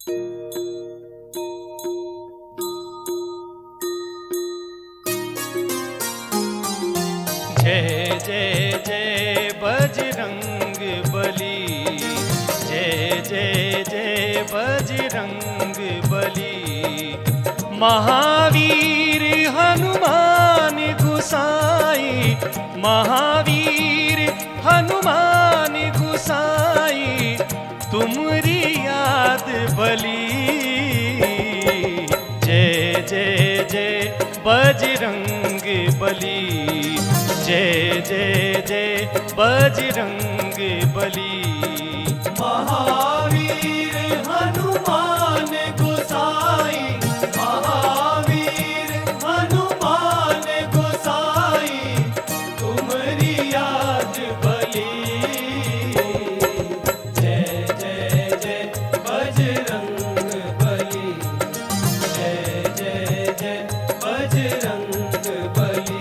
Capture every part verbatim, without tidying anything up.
जय जय जय बजरंग बली, जय जय जय बजरंग बली। महावीर हनुमान गुसाई, महावीर हनुमान गुसाई, तुमरी याद भली। जय जय जय बजरंग बली, जय जय जय बजरंग बली। महावीर हनुमान गोसाई, महावीर हनुमान गोसाई, तुम्हारी याद भली। जय जय जय बजरंग बली, जय जय जय बजरंग बली।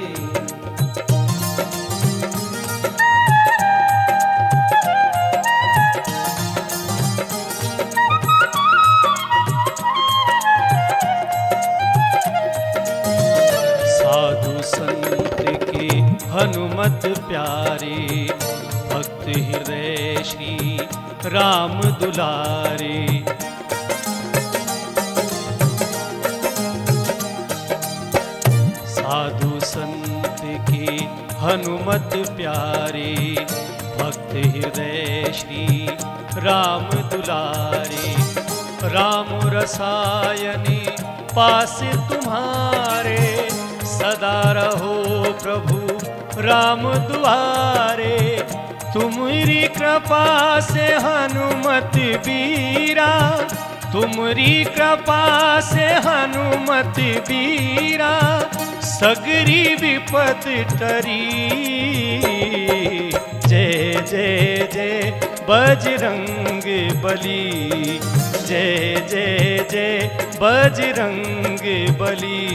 साधु संत के हनुमत प्यारे, भक्त हृदय श्री राम दुलारे। साधु संत के हनुमत प्यारे, भक्त हृदय श्री राम दुलारे। राम रसायनी पास तुम्हारे, सदा रहो प्रभु राम दुआरे। तुम्हारी कृपा से हनुमत बीरा, तुम्हारी कृपा से हनुमत बीरा, सगरी विपत टरी। जय जय जय बजरंग बली, जय जय जय बजरंग बली।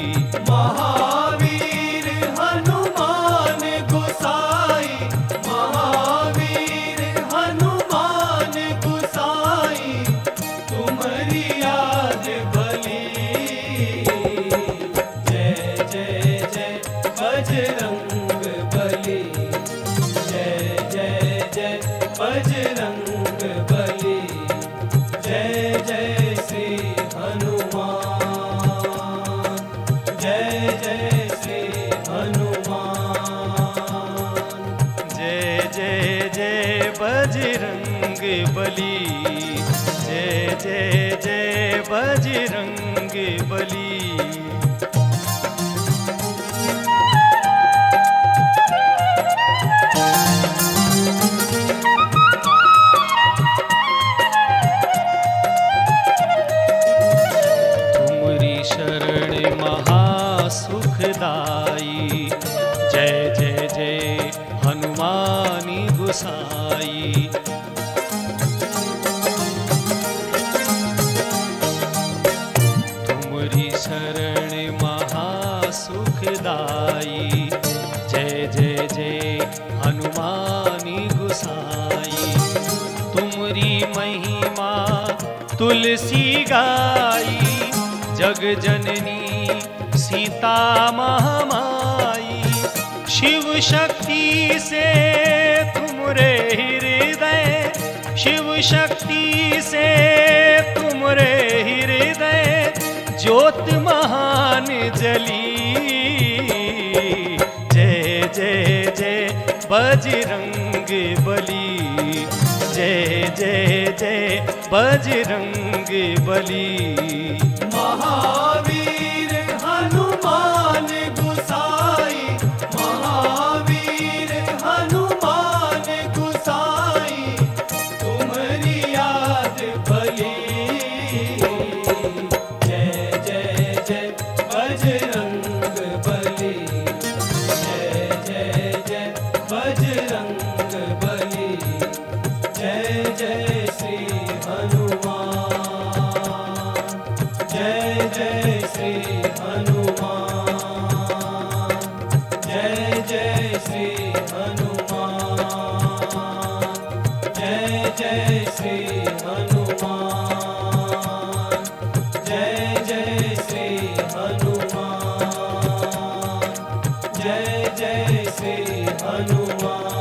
महावीर हनुमान गोसाई, महावीर हनुमान गोसाई, तुम्हारी याद भली। जय जय जय बजरंग बली, जय जय जय बजरंग बली। जय जय श्री हनुमान, जय जय श्री हनुमान। जय जय जय बजरंग बली, जय जय जय बजरंग बली। शरण महासुखदाई, जय जय जय हनुमानी गुसाई। तुम्हारी शरण महासुखदाई, जय जय जय हनुमानी गुसाई। तुम्हारी महिमा तुलसी गाई, जग जननी सीता महामाई। शिव शक्ति से तुमरे हृदय, शिव शक्ति से तुमरे हृदय, ज्योत महान जली। जय जय जय बजरंग बली, जय जय जय बजरंग बली। महावीर हनुमान गोसाई, महावीर हनुमान गोसाई, तुम्हारी याद भली। जय जय जय बजरंग बली, जय जय जय बजरंग बली। जय जय श्री हनुमान, जय जय हनुमान